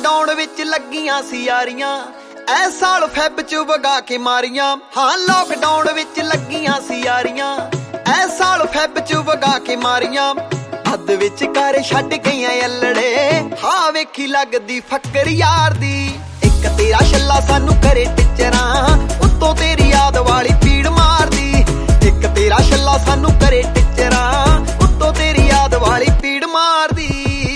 Lockdown विच लगियां सी यारियां ऐ साल fab च वगा के मारियां। हाँ लॉकडाउन विच लगियां सी यारियां ऐ साल फैब च वगा के मारियां। हद विच कर छड्ड गईयां अल्लड़े हाँ वेखी लगदी फक्कर यार दी। एक तेरा छल्ला सानू करे टिचरां उत्तों तेरी याद वाली पीड़ मारदी। एक तेरा छल्ला सानू करे टिचरां उत्तों तेरी याद वाली पीड़ मारदी।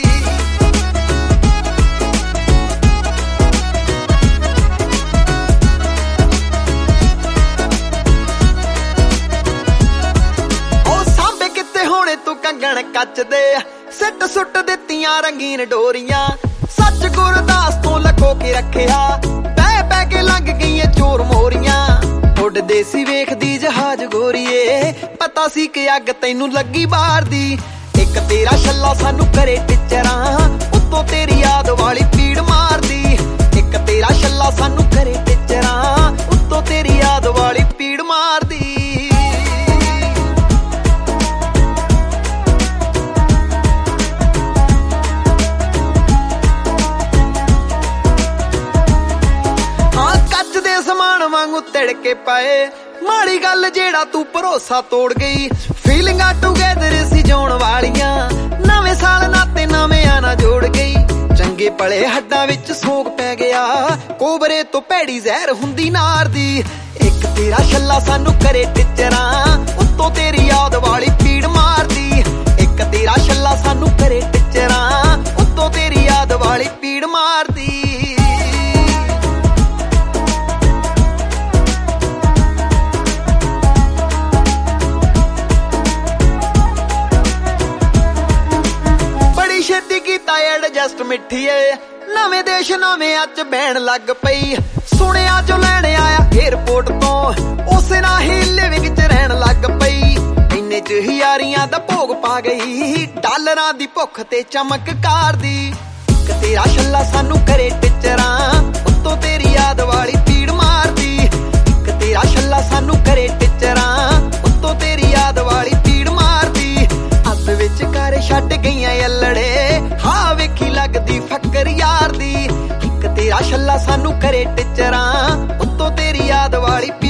तू कंगण कच दे सिट सुट दित्तियां रंगीन डोरियां। सच गुरदास तो लखो के रखिया पै पै के लंघ गईयां चोर मोरियां। उड़दे सी वेखदी जहाज गोरीए पता सी कि अग तैनू लगी बाहर दी। एक तेरा छल्ला सानू करे टिचरां उत्तों तेरी याद वाली पीड़ मारदी। एक तेरा छल्ला सानू करे टिचरां उत्तों तेरी याद वाली पीड़ मारदी। समान वांगू तिड़के पाए माड़ी गल जेड़ा तू भरोसा तोड़ गई। फीलिंगां टुगेदर सी जोण वालियां नवे साल नाते नवे आना जोड़ गई। चंगे पले हड्डां विच सोग पै गया कोबरे तो भैड़ी जहर हुंदी नार दी। एक तेरा छल्ला सानू करे टिचरां उत्तों तेरी याद वाली पीड़ मारदी। एक तेरा छल्ला सानू करे टिचरां उत्तों तेरी याद वाली पीड़ मारदी। छेती कीता एडजस्ट मिठीए नवे देश नवे अच बैन लग पई। सुनिया जो लैने आया एयरपोर्ट तो उसे ना ही लिविंग च रहन लग पई। इन्ने च ही यारियां दा भोग पा गई डॉलरां दी भुख ते चमककार दी। एक तेरा छल्ला सानू करे टिचरां उत्तों तेरी याद वाली पीड़ मारदी। एक तेरा छल्ला सानू करे टिचरां उत्तों तेरी याद वाली पीड़ मारदी। हद विच कर छड्ड गईयां अल्लड़े हाँ वेखी लगदी फक्कर यार दी। एक तेरा छल्ला सानू करे टिचरां उत्तों तेरी याद वाली